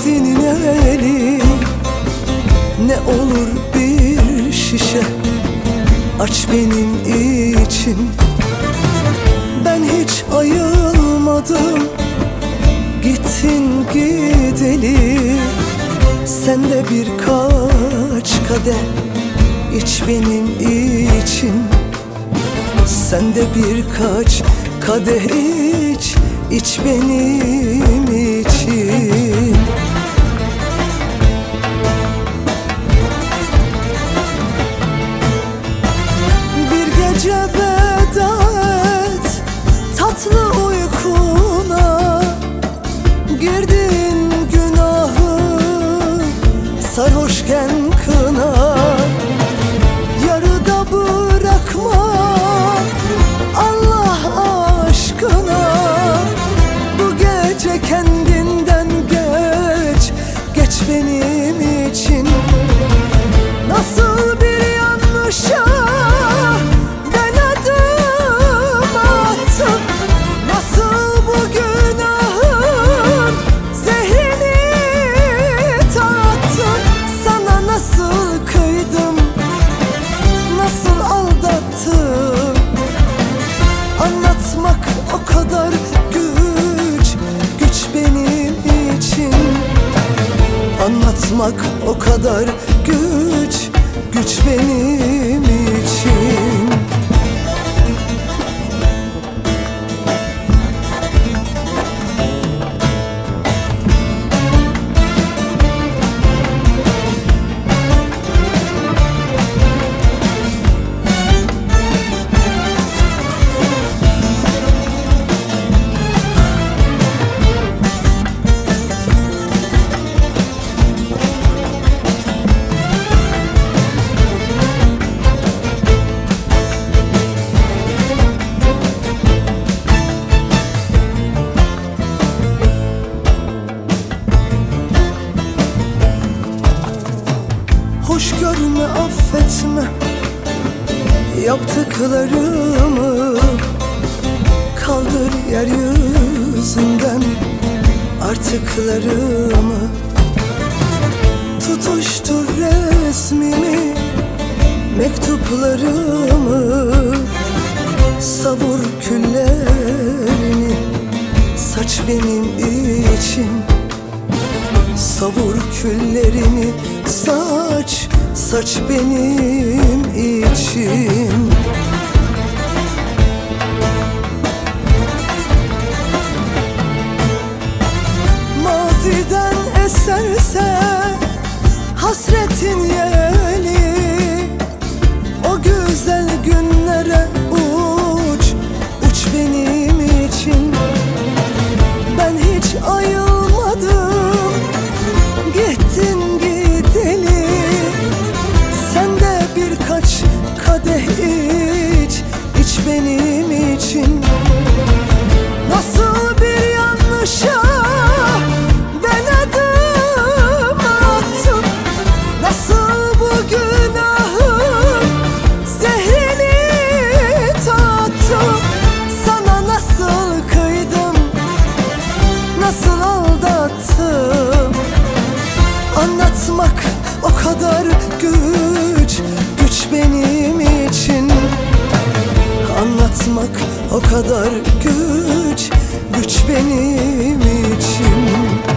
senin eli. Ne olur bir şişe aç benim için. Ben hiç ayılmadım, gittin gideli. Sen de birkaç kadeh iç benim için. Sen de birkaç kadeh iç benim için. Bir gece veda et tatlı uykuna. Girdin günahı sarhoşken kına. Yarıda bırakma Allah aşkına. Bu gece kendinden geç benim için. Nasıl bir yanlışa ben adım attım. Nasıl bu günahın zehrini tattım. Sana nasıl kıydım, nasıl aldattım. Anlatmak o kadar güç benim için. Anlatmak o kadar güç benim için. Hoş görme, affetme yaptıklarımı. Kaldır yeryüzünden artıklarımı. Tutuştur resmimi, mektuplarımı. Savur küllerini saç benim için. Savur küllerini saç benim için. Maziden eserse hasretin yeli. O güzel günlere uç benim için. Ben hiç ayılmadım, gittin gideli. Sen de birkaç kadeh iç benim için. Nasıl bir yanlışa ben adım attım. Nasıl bu günahın zehrini tattım. Sana nasıl kıydım, nasıl aldattım. Anlatmak o kadar güç benim için. Anlatmak o kadar güç benim için.